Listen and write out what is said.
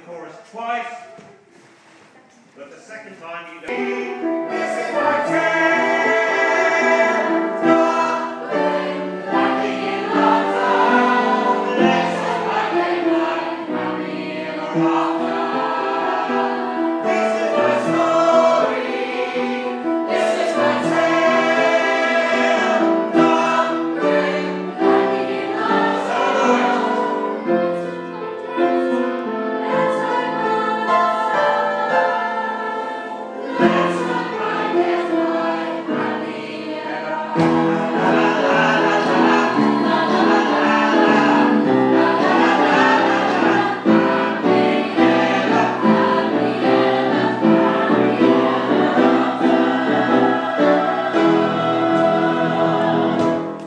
chorus twice, but the second time you don't. This is my tale, darling, lucky in love's hour, blessed by daylight, happy ever after.